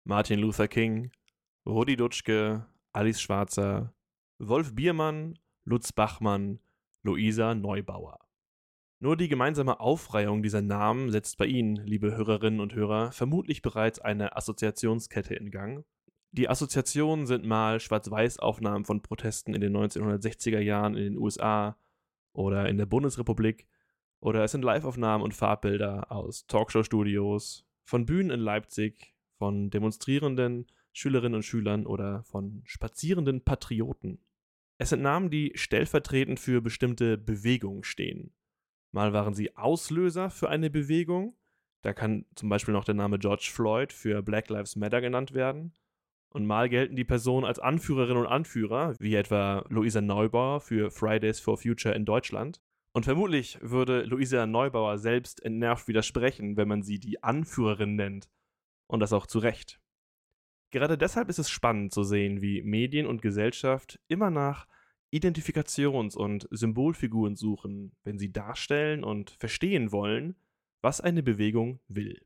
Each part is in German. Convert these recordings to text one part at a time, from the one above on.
Martin Luther King, Rudi Dutschke, Alice Schwarzer, Wolf Biermann, Lutz Bachmann, Luisa Neubauer. Nur die gemeinsame Aufreihung dieser Namen setzt bei Ihnen, liebe Hörerinnen und Hörer, vermutlich bereits eine Assoziationskette in Gang. Die Assoziationen sind mal Schwarz-Weiß-Aufnahmen von Protesten in den 1960er Jahren in den USA oder in der Bundesrepublik, oder es sind Live-Aufnahmen und Farbbilder aus Talkshow-Studios, von Bühnen in Leipzig, von demonstrierenden Schülerinnen und Schülern oder von spazierenden Patrioten. Es sind Namen, die stellvertretend für bestimmte Bewegungen stehen. Mal waren sie Auslöser für eine Bewegung, da kann zum Beispiel noch der Name George Floyd für Black Lives Matter genannt werden. Und mal gelten die Personen als Anführerinnen und Anführer, wie etwa Luisa Neubauer für Fridays for Future in Deutschland. Und vermutlich würde Luisa Neubauer selbst entnervt widersprechen, wenn man sie die Anführerin nennt. Und das auch zu Recht. Gerade deshalb ist es spannend zu sehen, wie Medien und Gesellschaft immer nach Identifikations- und Symbolfiguren suchen, wenn sie darstellen und verstehen wollen, was eine Bewegung will.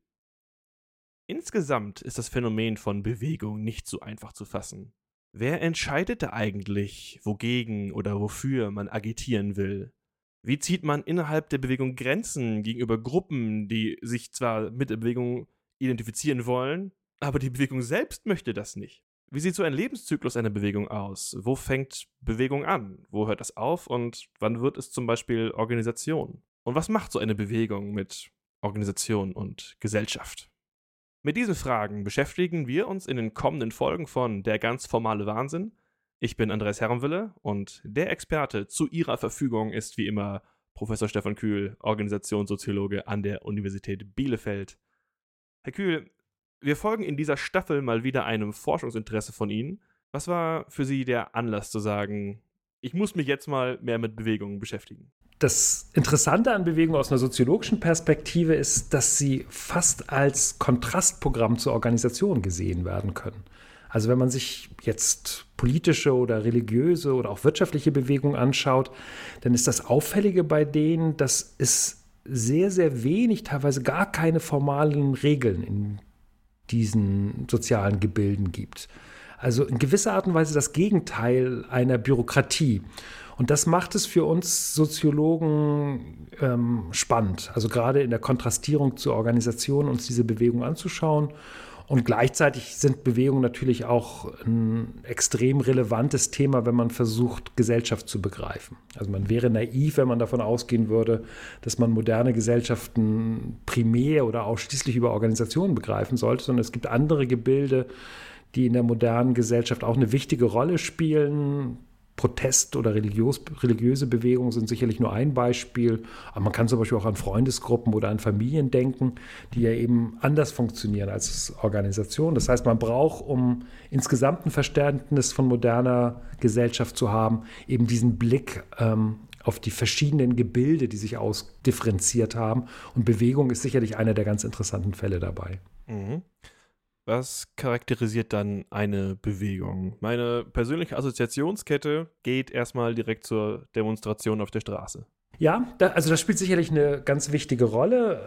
Insgesamt ist das Phänomen von Bewegung nicht so einfach zu fassen. Wer entscheidet da eigentlich, wogegen oder wofür man agitieren will? Wie zieht man innerhalb der Bewegung Grenzen gegenüber Gruppen, die sich zwar mit der Bewegung identifizieren wollen, aber die Bewegung selbst möchte das nicht? Wie sieht so ein Lebenszyklus einer Bewegung aus? Wo fängt Bewegung an? Wo hört das auf? Und wann wird es zum Beispiel Organisation? Und was macht so eine Bewegung mit Organisation und Gesellschaft? Mit diesen Fragen beschäftigen wir uns in den kommenden Folgen von Der ganz formale Wahnsinn. Ich bin Andreas Herrenwille und der Experte zu Ihrer Verfügung ist wie immer Professor Stefan Kühl, Organisationssoziologe an der Universität Bielefeld. Herr Kühl, wir folgen in dieser Staffel mal wieder einem Forschungsinteresse von Ihnen. Was war für Sie der Anlass zu sagen, ich muss mich jetzt mal mehr mit Bewegungen beschäftigen? Das Interessante an Bewegung aus einer soziologischen Perspektive ist, dass sie fast als Kontrastprogramm zur Organisation gesehen werden können. Also wenn man sich jetzt politische oder religiöse oder auch wirtschaftliche Bewegungen anschaut, dann ist das Auffällige bei denen, dass es sehr, sehr wenig, teilweise gar keine formalen Regeln in diesen sozialen Gebilden gibt. Also in gewisser Art und Weise das Gegenteil einer Bürokratie. Und das macht es für uns Soziologen spannend, also gerade in der Kontrastierung zur Organisation uns diese Bewegung anzuschauen. Und gleichzeitig sind Bewegungen natürlich auch ein extrem relevantes Thema, wenn man versucht, Gesellschaft zu begreifen. Also man wäre naiv, wenn man davon ausgehen würde, dass man moderne Gesellschaften primär oder ausschließlich über Organisationen begreifen sollte, sondern es gibt andere Gebilde, die in der modernen Gesellschaft auch eine wichtige Rolle spielen. Protest- oder religiöse Bewegungen sind sicherlich nur ein Beispiel, aber man kann zum Beispiel auch an Freundesgruppen oder an Familien denken, die ja eben anders funktionieren als Organisation. Das heißt, man braucht, um insgesamt ein Verständnis von moderner Gesellschaft zu haben, eben diesen Blick auf die verschiedenen Gebilde, die sich ausdifferenziert haben. Und Bewegung ist sicherlich einer der ganz interessanten Fälle dabei. Mhm. Was charakterisiert dann eine Bewegung? Meine persönliche Assoziationskette geht erstmal direkt zur Demonstration auf der Straße. Ja, also das spielt sicherlich eine ganz wichtige Rolle.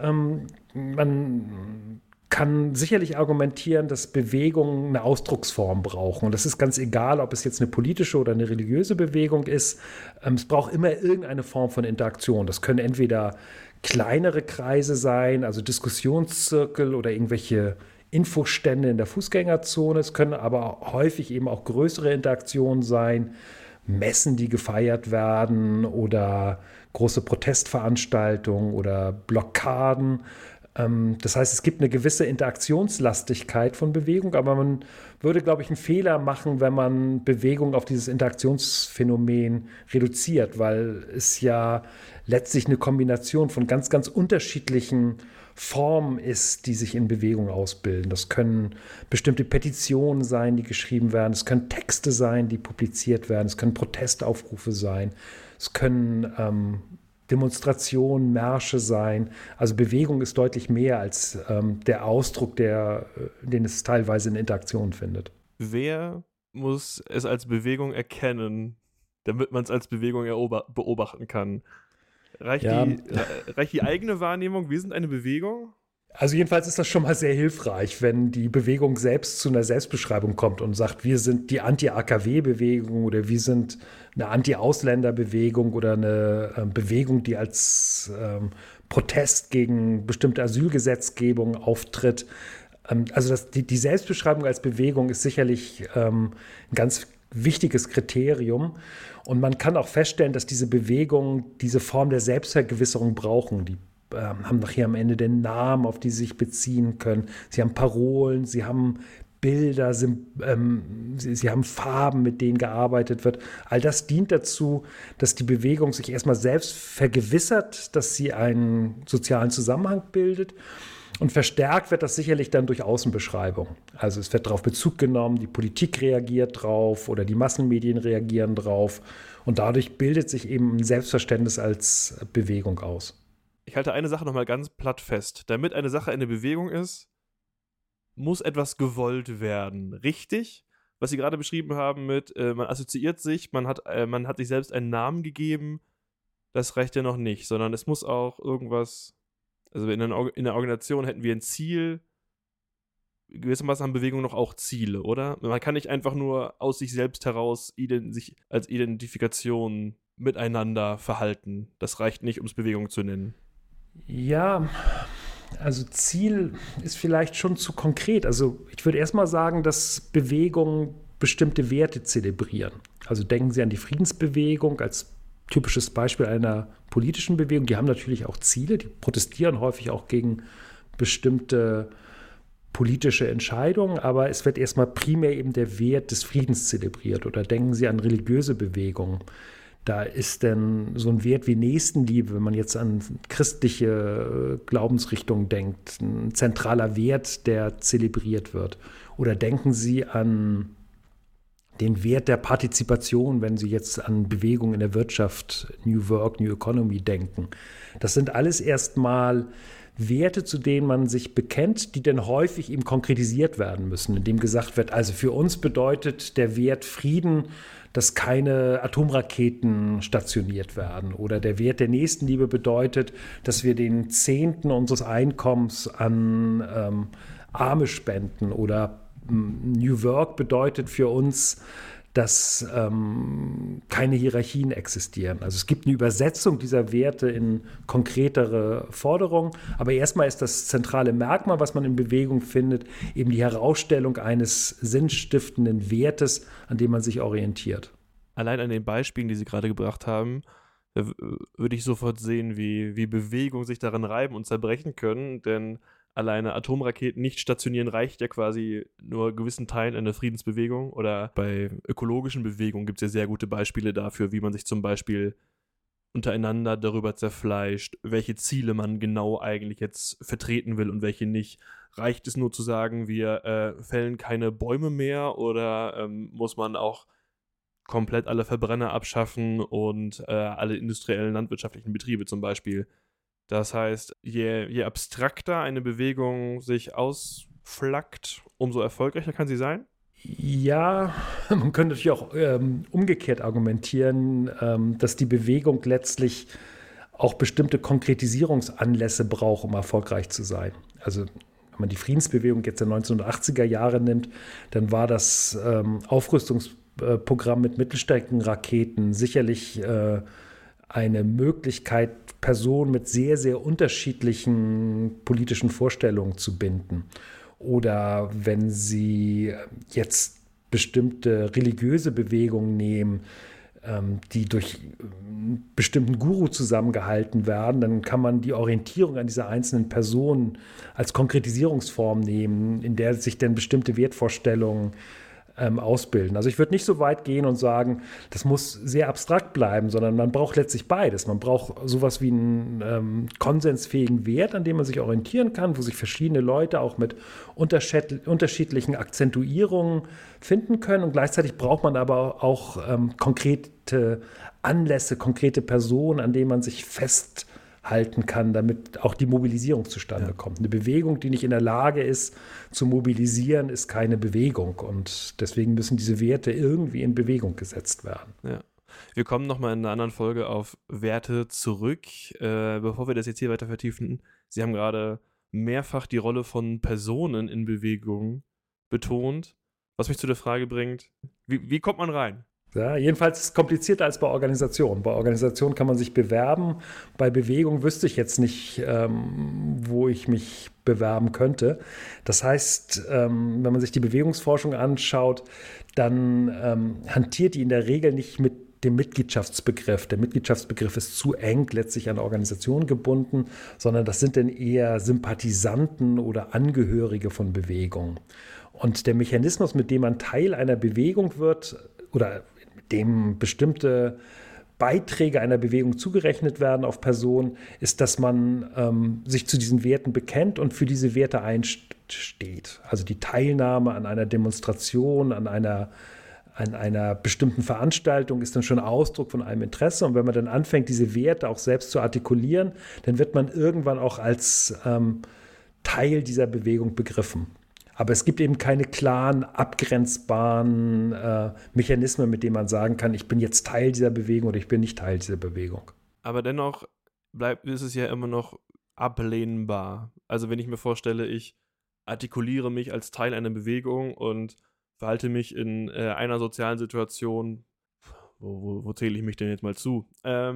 Man kann sicherlich argumentieren, dass Bewegungen eine Ausdrucksform brauchen. Und das ist ganz egal, ob es jetzt eine politische oder eine religiöse Bewegung ist. Es braucht immer irgendeine Form von Interaktion. Das können entweder kleinere Kreise sein, also Diskussionszirkel oder irgendwelche Infostände in der Fußgängerzone. Es können aber häufig eben auch größere Interaktionen sein, Messen, die gefeiert werden oder große Protestveranstaltungen oder Blockaden. Das heißt, es gibt eine gewisse Interaktionslastigkeit von Bewegung, aber man würde, glaube ich, einen Fehler machen, wenn man Bewegung auf dieses Interaktionsphänomen reduziert, weil es ja letztlich eine Kombination von ganz, ganz unterschiedlichen Form ist, die sich in Bewegung ausbilden. Das können bestimmte Petitionen sein, die geschrieben werden. Es können Texte sein, die publiziert werden. Es können Protestaufrufe sein. Es können Demonstrationen, Märsche sein. Also Bewegung ist deutlich mehr als der Ausdruck, den es teilweise in Interaktion findet. Wer muss es als Bewegung erkennen, damit man es als Bewegung beobachten kann? Reicht die eigene Wahrnehmung, wir sind eine Bewegung? Also jedenfalls ist das schon mal sehr hilfreich, wenn die Bewegung selbst zu einer Selbstbeschreibung kommt und sagt, wir sind die Anti-AKW-Bewegung oder wir sind eine Anti-Ausländer-Bewegung oder eine Bewegung, die als Protest gegen bestimmte Asylgesetzgebung auftritt. Also die Selbstbeschreibung als Bewegung ist sicherlich ein ganz wichtiges Kriterium. Und man kann auch feststellen, dass diese Bewegungen diese Form der Selbstvergewisserung brauchen. Die haben nachher am Ende den Namen, auf die sie sich beziehen können. Sie haben Parolen, sie haben Bilder, sie haben Farben, mit denen gearbeitet wird. All das dient dazu, dass die Bewegung sich erstmal selbst vergewissert, dass sie einen sozialen Zusammenhang bildet. Und verstärkt wird das sicherlich dann durch Außenbeschreibung. Also es wird darauf Bezug genommen, die Politik reagiert drauf oder die Massenmedien reagieren drauf. Und dadurch bildet sich eben ein Selbstverständnis als Bewegung aus. Ich halte eine Sache nochmal ganz platt fest. Damit eine Sache eine Bewegung ist, muss etwas gewollt werden. Richtig? Was Sie gerade beschrieben haben mit, man assoziiert sich, man hat sich selbst einen Namen gegeben, das reicht ja noch nicht, sondern es muss auch irgendwas, also in der Organisation hätten wir ein Ziel, gewissermaßen haben Bewegungen noch auch Ziele, oder? Man kann nicht einfach nur aus sich selbst heraus sich als Identifikation miteinander verhalten. Das reicht nicht, um es Bewegung zu nennen. Ja, also Ziel ist vielleicht schon zu konkret. Also ich würde erstmal sagen, dass Bewegungen bestimmte Werte zelebrieren. Also denken Sie an die Friedensbewegung als typisches Beispiel einer politischen Bewegung. Die haben natürlich auch Ziele, die protestieren häufig auch gegen bestimmte politische Entscheidungen, aber es wird erstmal primär eben der Wert des Friedens zelebriert. Oder denken Sie an religiöse Bewegungen. Da ist denn so ein Wert wie Nächstenliebe, wenn man jetzt an christliche Glaubensrichtungen denkt, ein zentraler Wert, der zelebriert wird. Oder denken Sie an den Wert der Partizipation, wenn Sie jetzt an Bewegungen in der Wirtschaft, New Work, New Economy denken. Das sind alles erstmal Werte, zu denen man sich bekennt, die dann häufig eben konkretisiert werden müssen, indem gesagt wird, also für uns bedeutet der Wert Frieden, dass keine Atomraketen stationiert werden. Oder der Wert der Nächstenliebe bedeutet, dass wir den Zehnten unseres Einkommens an Arme spenden. Oder New Work bedeutet für uns, dass keine Hierarchien existieren. Also es gibt eine Übersetzung dieser Werte in konkretere Forderungen, aber erstmal ist das zentrale Merkmal, was man in Bewegung findet, eben die Herausstellung eines sinnstiftenden Wertes, an dem man sich orientiert. Allein an den Beispielen, die Sie gerade gebracht haben, würde ich sofort sehen, wie Bewegungen sich daran reiben und zerbrechen können, denn alleine Atomraketen nicht stationieren reicht ja quasi nur gewissen Teilen einer Friedensbewegung. Oder bei ökologischen Bewegungen gibt es ja sehr gute Beispiele dafür, wie man sich zum Beispiel untereinander darüber zerfleischt, welche Ziele man genau eigentlich jetzt vertreten will und welche nicht. Reicht es nur zu sagen, wir fällen keine Bäume mehr, oder muss man auch komplett alle Verbrenner abschaffen und alle industriellen landwirtschaftlichen Betriebe zum Beispiel? Das heißt, je abstrakter eine Bewegung sich ausflackt, umso erfolgreicher kann sie sein? Ja, man könnte natürlich auch umgekehrt argumentieren, dass die Bewegung letztlich auch bestimmte Konkretisierungsanlässe braucht, um erfolgreich zu sein. Also wenn man die Friedensbewegung jetzt der 1980er Jahre nimmt, dann war das Aufrüstungsprogramm mit Mittelstreckenraketen sicherlich eine Möglichkeit, Personen mit sehr, sehr unterschiedlichen politischen Vorstellungen zu binden. Oder wenn Sie jetzt bestimmte religiöse Bewegungen nehmen, die durch einen bestimmten Guru zusammengehalten werden, dann kann man die Orientierung an dieser einzelnen Person als Konkretisierungsform nehmen, in der sich dann bestimmte Wertvorstellungen ausbilden. Also ich würde nicht so weit gehen und sagen, das muss sehr abstrakt bleiben, sondern man braucht letztlich beides. Man braucht sowas wie einen konsensfähigen Wert, an dem man sich orientieren kann, wo sich verschiedene Leute auch mit unterschiedlichen Akzentuierungen finden können. Und gleichzeitig braucht man aber auch konkrete Anlässe, konkrete Personen, an denen man sich festhalten kann, damit auch die Mobilisierung zustande kommt. Eine Bewegung, die nicht in der Lage ist, zu mobilisieren, ist keine Bewegung. Und deswegen müssen diese Werte irgendwie in Bewegung gesetzt werden. Ja. Wir kommen nochmal in einer anderen Folge auf Werte zurück. Bevor wir das jetzt hier weiter vertiefen, Sie haben gerade mehrfach die Rolle von Personen in Bewegung betont, was mich zu der Frage bringt, wie kommt man rein? Ja, jedenfalls ist es komplizierter als bei Organisationen. Bei Organisationen kann man sich bewerben. Bei Bewegung wüsste ich jetzt nicht, wo ich mich bewerben könnte. Das heißt, wenn man sich die Bewegungsforschung anschaut, dann hantiert die in der Regel nicht mit dem Mitgliedschaftsbegriff. Der Mitgliedschaftsbegriff ist zu eng letztlich an Organisationen gebunden, sondern das sind dann eher Sympathisanten oder Angehörige von Bewegungen. Und der Mechanismus, mit dem man Teil einer Bewegung wird oder dem bestimmte Beiträge einer Bewegung zugerechnet werden auf Personen, ist, dass man sich zu diesen Werten bekennt und für diese Werte einsteht. Also die Teilnahme an einer Demonstration, an einer bestimmten Veranstaltung ist dann schon Ausdruck von einem Interesse. Und wenn man dann anfängt, diese Werte auch selbst zu artikulieren, dann wird man irgendwann auch als Teil dieser Bewegung begriffen. Aber es gibt eben keine klaren, abgrenzbaren Mechanismen, mit denen man sagen kann, ich bin jetzt Teil dieser Bewegung oder ich bin nicht Teil dieser Bewegung. Aber dennoch ist es ja immer noch ablehnbar. Also wenn ich mir vorstelle, ich artikuliere mich als Teil einer Bewegung und verhalte mich in einer sozialen Situation, wo zähle ich mich denn jetzt mal zu?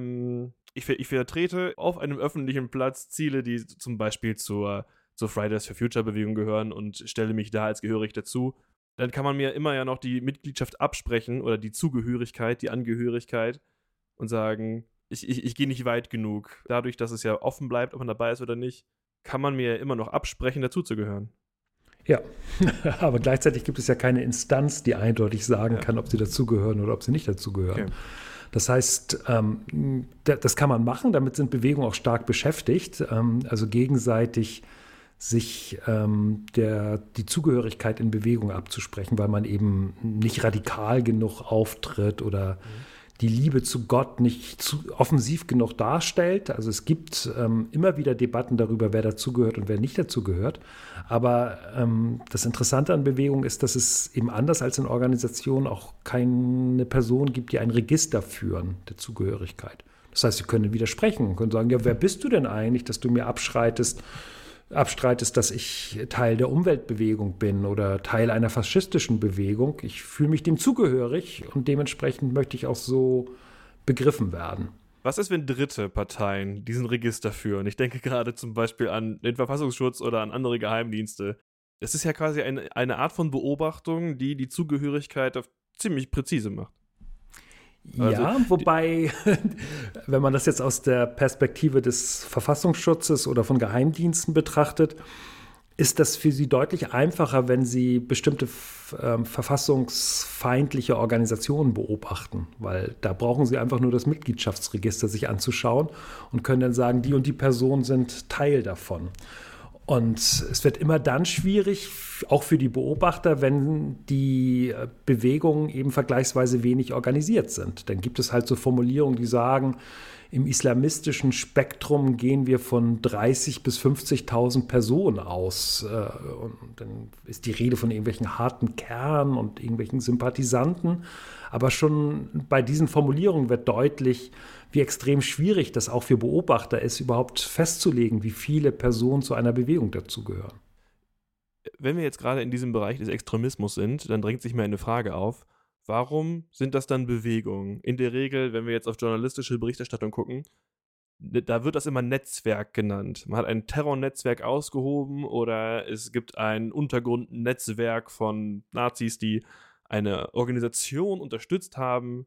Ich vertrete auf einem öffentlichen Platz Ziele, die zum Beispiel zur Fridays for Future Bewegung gehören und stelle mich da als gehörig dazu, dann kann man mir immer ja noch die Mitgliedschaft absprechen oder die Zugehörigkeit, die Angehörigkeit und sagen, ich gehe nicht weit genug. Dadurch, dass es ja offen bleibt, ob man dabei ist oder nicht, kann man mir immer noch absprechen, dazuzugehören. Ja, aber gleichzeitig gibt es ja keine Instanz, die eindeutig sagen kann, ob sie dazugehören oder ob sie nicht dazugehören. Okay. Das heißt, das kann man machen, damit sind Bewegungen auch stark beschäftigt, also gegenseitig sich die Zugehörigkeit in Bewegung abzusprechen, weil man eben nicht radikal genug auftritt oder die Liebe zu Gott nicht zu offensiv genug darstellt. Also es gibt immer wieder Debatten darüber, wer dazugehört und wer nicht dazugehört. Aber das Interessante an Bewegung ist, dass es eben anders als in Organisationen auch keine Person gibt, die ein Register führen der Zugehörigkeit. Das heißt, sie können widersprechen, können sagen, ja, wer bist du denn eigentlich, dass du mir abstreitest, dass ich Teil der Umweltbewegung bin oder Teil einer faschistischen Bewegung. Ich fühle mich dem zugehörig und dementsprechend möchte ich auch so begriffen werden. Was ist, wenn dritte Parteien diesen Register führen? Ich denke gerade zum Beispiel an den Verfassungsschutz oder an andere Geheimdienste. Es ist ja quasi eine Art von Beobachtung, die Zugehörigkeit ziemlich präzise macht. Ja, wobei, wenn man das jetzt aus der Perspektive des Verfassungsschutzes oder von Geheimdiensten betrachtet, ist das für sie deutlich einfacher, wenn sie bestimmte verfassungsfeindliche Organisationen beobachten, weil da brauchen sie einfach nur das Mitgliedschaftsregister sich anzuschauen und können dann sagen, die und die Personen sind Teil davon. Und es wird immer dann schwierig, auch für die Beobachter, wenn die Bewegungen eben vergleichsweise wenig organisiert sind. Dann gibt es halt so Formulierungen, die sagen, im islamistischen Spektrum gehen wir von 30.000 bis 50.000 Personen aus. Und dann ist die Rede von irgendwelchen harten Kernen und irgendwelchen Sympathisanten. Aber schon bei diesen Formulierungen wird deutlich, wie extrem schwierig das auch für Beobachter ist, überhaupt festzulegen, wie viele Personen zu einer Bewegung dazugehören. Wenn wir jetzt gerade in diesem Bereich des Extremismus sind, dann drängt sich mir eine Frage auf. Warum sind das dann Bewegungen? In der Regel, wenn wir jetzt auf journalistische Berichterstattung gucken, da wird das immer Netzwerk genannt. Man hat ein Terrornetzwerk ausgehoben oder es gibt ein Untergrundnetzwerk von Nazis, die eine Organisation unterstützt haben.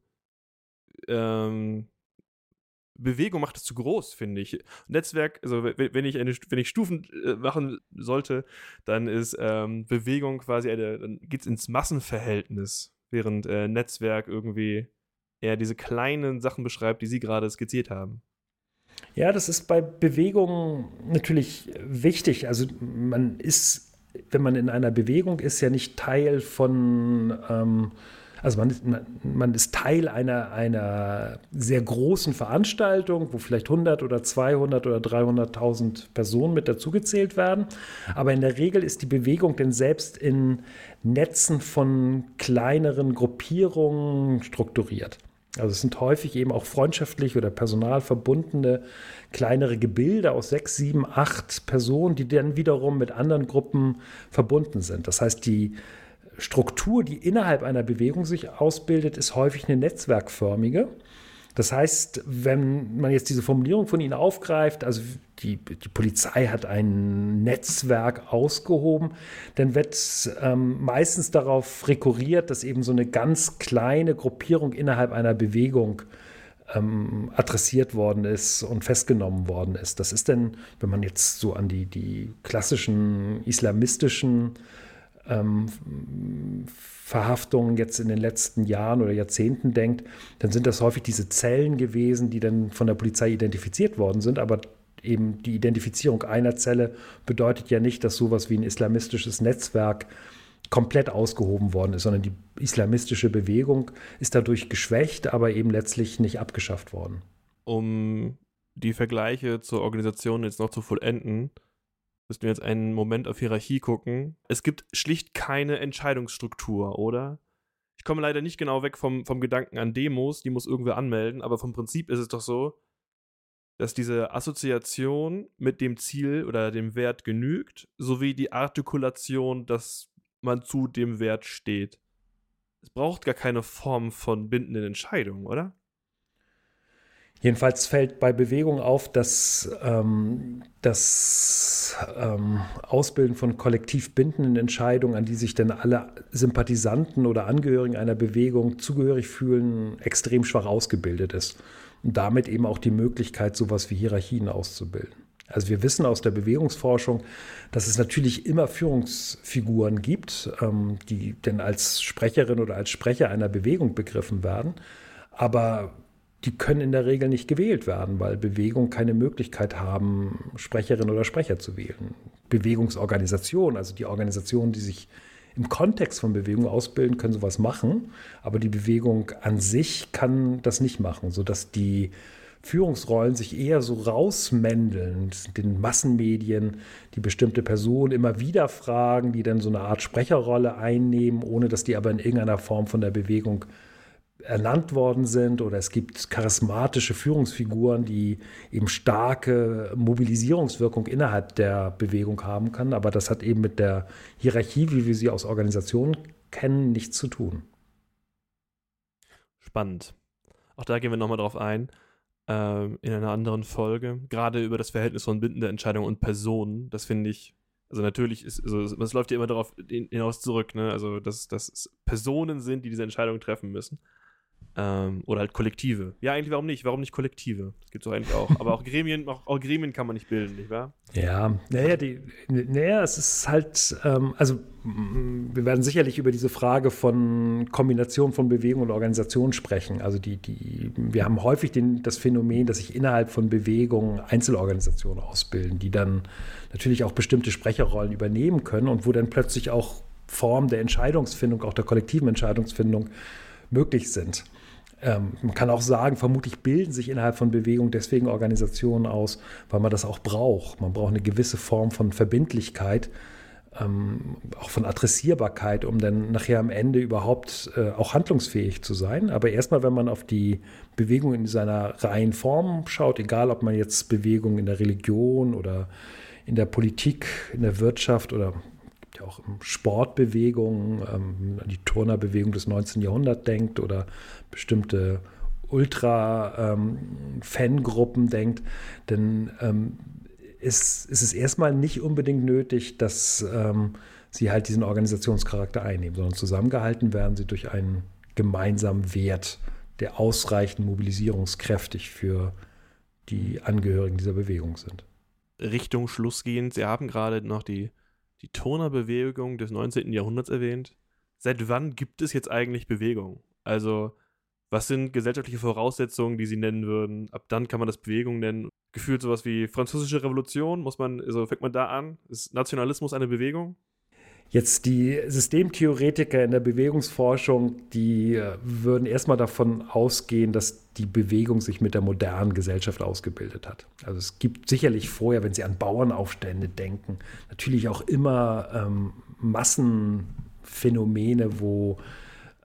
Bewegung macht es zu groß, finde ich. Netzwerk, also wenn ich Stufen machen sollte, dann ist Bewegung quasi dann geht es ins Massenverhältnis, während Netzwerk irgendwie eher diese kleinen Sachen beschreibt, die Sie gerade skizziert haben. Ja, das ist bei Bewegungen natürlich wichtig. Also man ist, wenn man in einer Bewegung ist, ja nicht Teil von also man ist Teil einer sehr großen Veranstaltung, wo vielleicht 100 oder 200 oder 300.000 Personen mit dazugezählt werden. Aber in der Regel ist die Bewegung denn selbst in Netzen von kleineren Gruppierungen strukturiert. Also es sind häufig eben auch freundschaftlich oder personal verbundene kleinere Gebilde aus 6, 7, 8 Personen, die dann wiederum mit anderen Gruppen verbunden sind. Das heißt, die Struktur, die innerhalb einer Bewegung sich ausbildet, ist häufig eine netzwerkförmige. Das heißt, wenn man jetzt diese Formulierung von Ihnen aufgreift, also die Polizei hat ein Netzwerk ausgehoben, dann wird meistens darauf rekurriert, dass eben so eine ganz kleine Gruppierung innerhalb einer Bewegung adressiert worden ist und festgenommen worden ist. Das ist dann, wenn man jetzt so an die klassischen islamistischen Verhaftungen jetzt in den letzten Jahren oder Jahrzehnten denkt, dann sind das häufig diese Zellen gewesen, die dann von der Polizei identifiziert worden sind. Aber eben die Identifizierung einer Zelle bedeutet ja nicht, dass sowas wie ein islamistisches Netzwerk komplett ausgehoben worden ist, sondern die islamistische Bewegung ist dadurch geschwächt, aber eben letztlich nicht abgeschafft worden. Um die Vergleiche zur Organisation jetzt noch zu vollenden, müssten wir jetzt einen Moment auf Hierarchie gucken. Es gibt schlicht keine Entscheidungsstruktur, oder? Ich komme leider nicht genau weg vom Gedanken an Demos, die muss irgendwer anmelden, aber vom Prinzip ist es doch so, dass diese Assoziation mit dem Ziel oder dem Wert genügt, sowie die Artikulation, dass man zu dem Wert steht. Es braucht gar keine Form von bindenden Entscheidungen, oder? Jedenfalls fällt bei Bewegung auf, dass das Ausbilden von kollektiv bindenden Entscheidungen, an die sich dann alle Sympathisanten oder Angehörigen einer Bewegung zugehörig fühlen, extrem schwach ausgebildet ist. Und damit eben auch die Möglichkeit, sowas wie Hierarchien auszubilden. Also wir wissen aus der Bewegungsforschung, dass es natürlich immer Führungsfiguren gibt, die dann als Sprecherin oder als Sprecher einer Bewegung begriffen werden. Aber die können in der Regel nicht gewählt werden, weil Bewegungen keine Möglichkeit haben, Sprecherin oder Sprecher zu wählen. Bewegungsorganisationen, also die Organisationen, die sich im Kontext von Bewegung ausbilden, können sowas machen, aber die Bewegung an sich kann das nicht machen, sodass die Führungsrollen sich eher so rausmändeln, den Massenmedien, die bestimmte Personen immer wieder fragen, die dann so eine Art Sprecherrolle einnehmen, ohne dass die aber in irgendeiner Form von der Bewegung ernannt worden sind, oder es gibt charismatische Führungsfiguren, die eben starke Mobilisierungswirkung innerhalb der Bewegung haben können, aber das hat eben mit der Hierarchie, wie wir sie aus Organisationen kennen, nichts zu tun. Spannend. Auch da gehen wir nochmal drauf ein, in einer anderen Folge, gerade über das Verhältnis von bindender Entscheidung und Personen. Das finde ich, also natürlich ist, also es läuft ja immer darauf hinaus zurück, ne? Also dass es Personen sind, die diese Entscheidung treffen müssen. Oder halt Kollektive. Ja, eigentlich warum nicht? Warum nicht Kollektive? Das gibt es doch eigentlich auch. Aber auch Gremien kann man nicht bilden, nicht wahr? Ja, es ist halt, also wir werden sicherlich über diese Frage von Kombination von Bewegung und Organisation sprechen. Also wir haben häufig das Phänomen, dass sich innerhalb von Bewegungen Einzelorganisationen ausbilden, die dann natürlich auch bestimmte Sprecherrollen übernehmen können und wo dann plötzlich auch Formen der Entscheidungsfindung, auch der kollektiven Entscheidungsfindung möglich sind. Man kann auch sagen, vermutlich bilden sich innerhalb von Bewegungen deswegen Organisationen aus, weil man das auch braucht. Man braucht eine gewisse Form von Verbindlichkeit, auch von Adressierbarkeit, um dann nachher am Ende überhaupt auch handlungsfähig zu sein. Aber erstmal, wenn man auf die Bewegung in seiner reinen Form schaut, egal ob man jetzt Bewegung in der Religion oder in der Politik, in der Wirtschaft oder ja auch Sportbewegungen, an die Turnerbewegung des 19. Jahrhunderts denkt oder bestimmte Ultra-Fangruppen denkt, dann ist es erstmal nicht unbedingt nötig, dass sie halt diesen Organisationscharakter einnehmen, sondern zusammengehalten werden sie durch einen gemeinsamen Wert, der ausreichend mobilisierungskräftig für die Angehörigen dieser Bewegung sind. Richtung Schluss gehend, Sie haben gerade noch die Turnerbewegung des 19. Jahrhunderts erwähnt. Seit wann gibt es jetzt eigentlich Bewegung? Also, was sind gesellschaftliche Voraussetzungen, die Sie nennen würden? Ab dann kann man das Bewegung nennen. Gefühlt sowas wie Französische Revolution, fängt man da an? Ist Nationalismus eine Bewegung? Jetzt die Systemtheoretiker in der Bewegungsforschung, die würden erstmal davon ausgehen, dass die Bewegung sich mit der modernen Gesellschaft ausgebildet hat. Also es gibt sicherlich vorher, wenn Sie an Bauernaufstände denken, natürlich auch immer Massenphänomene, wo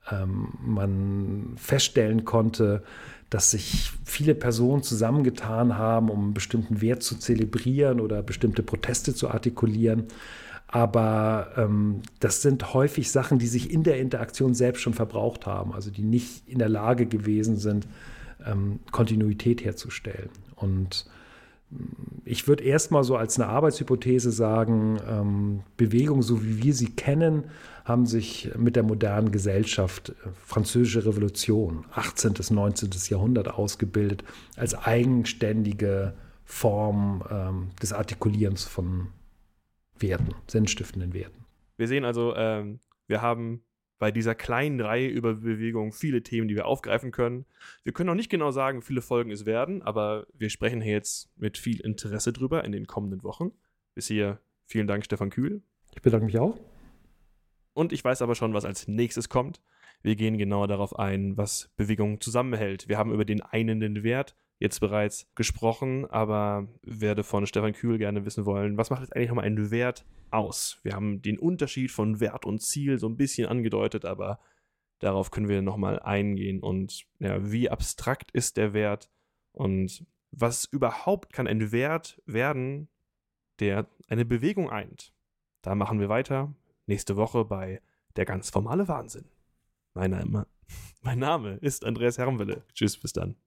man feststellen konnte, dass sich viele Personen zusammengetan haben, um einen bestimmten Wert zu zelebrieren oder bestimmte Proteste zu artikulieren. Aber das sind häufig Sachen, die sich in der Interaktion selbst schon verbraucht haben, also die nicht in der Lage gewesen sind, Kontinuität herzustellen. Und ich würde erstmal so als eine Arbeitshypothese sagen, Bewegungen, so wie wir sie kennen, haben sich mit der modernen Gesellschaft, Französische Revolution, 18. bis 19. Jahrhundert ausgebildet, als eigenständige Form des Artikulierens von Werten, sinnstiftenden Werten. Wir sehen also, wir haben bei dieser kleinen Reihe über Bewegung viele Themen, die wir aufgreifen können. Wir können noch nicht genau sagen, wie viele Folgen es werden, aber wir sprechen hier jetzt mit viel Interesse drüber in den kommenden Wochen. Bis hier vielen Dank, Stefan Kühl. Ich bedanke mich auch. Und ich weiß aber schon, was als nächstes kommt. Wir gehen genauer darauf ein, was Bewegung zusammenhält. Wir haben über den einenden Wert jetzt bereits gesprochen, aber werde von Stefan Kühl gerne wissen wollen, was macht jetzt eigentlich nochmal einen Wert aus? Wir haben den Unterschied von Wert und Ziel so ein bisschen angedeutet, aber darauf können wir nochmal eingehen und ja, wie abstrakt ist der Wert und was überhaupt kann ein Wert werden, der eine Bewegung eint? Da machen wir weiter nächste Woche bei Der ganz formale Wahnsinn. Mein Name ist Andreas Herrenwille. Tschüss, bis dann.